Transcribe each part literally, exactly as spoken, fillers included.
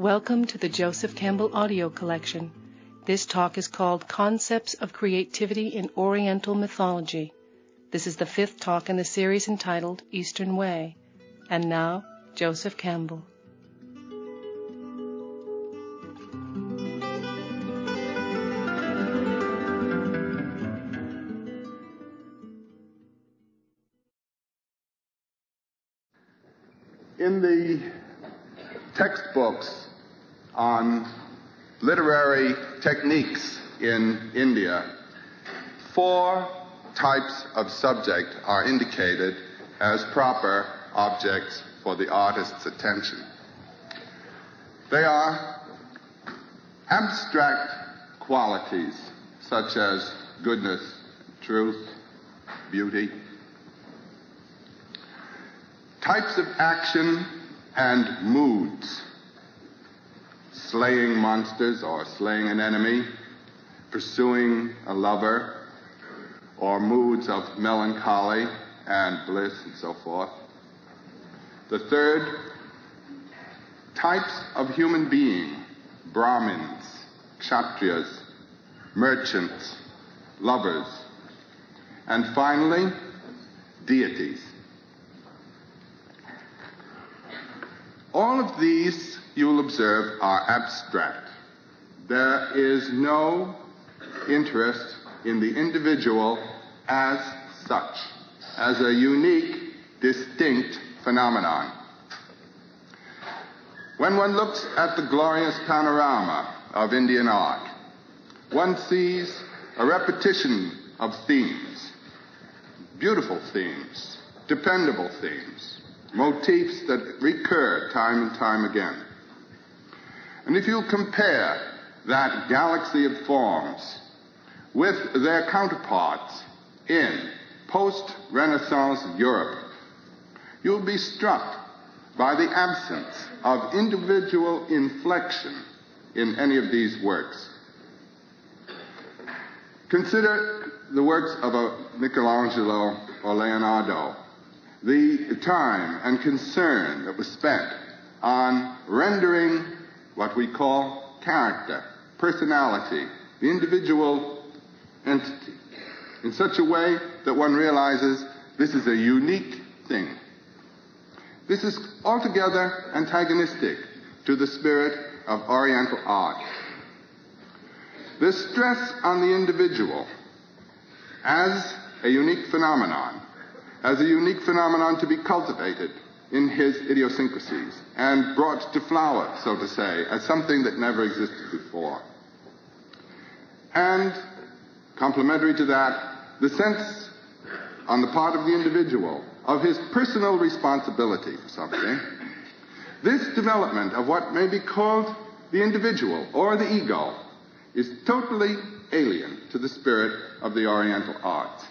Welcome to the Joseph Campbell audio collection. This talk is called Concepts of Creativity in Oriental Mythology. This is the fifth talk in the series entitled Eastern Way. And now, Joseph Campbell. In the textbooks on literary techniques in India, four types of subject are indicated as proper objects for the artist's attention. They are abstract qualities such as goodness, truth, beauty. Types of action and moods: slaying monsters or slaying an enemy, pursuing a lover, or moods of melancholy and bliss and so forth. The third, types of human being: Brahmins, Kshatriyas, merchants, lovers. And finally, deities. All of these, you will observe, are abstract. There is no interest in the individual as such, as a unique, distinct phenomenon. When one looks at the glorious panorama of Indian art, one sees a repetition of themes, beautiful themes, dependable themes, motifs that recur time and time again. And if you compare that galaxy of forms with their counterparts in post-Renaissance Europe, you'll be struck by the absence of individual inflection in any of these works. Consider the works of a Michelangelo or Leonardo. The time and concern that was spent on rendering what we call character, personality, the individual entity, in such a way that one realizes this is a unique thing. This is altogether antagonistic to the spirit of Oriental art. The stress on the individual as a unique phenomenon, as a unique phenomenon to be cultivated in his idiosyncrasies and brought to flower, so to say, as something that never existed before. And, complementary to that, the sense on the part of the individual of his personal responsibility for something. This development of what may be called the individual or the ego is totally alien to the spirit of the Oriental arts.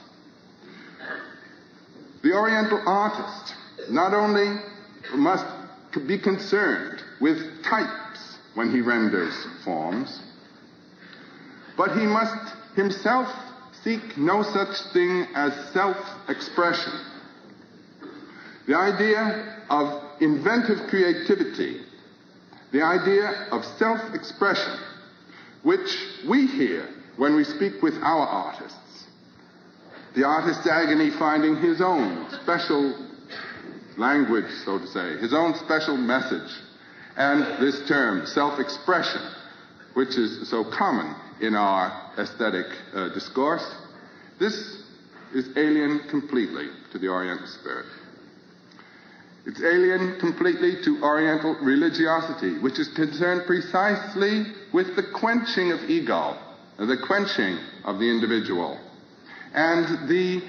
The Oriental artist not only must be concerned with types when he renders forms, but he must himself seek no such thing as self-expression. The idea of inventive creativity, the idea of self-expression, which we hear when we speak with our artists. The artist's agony finding his own special language, so to say, his own special message. And this term, self-expression, which is so common in our aesthetic uh, discourse, this is alien completely to the Oriental spirit. It's alien completely to Oriental religiosity, which is concerned precisely with the quenching of ego, the quenching of the individual, and the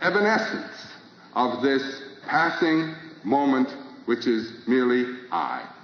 evanescence of this passing moment which is merely I.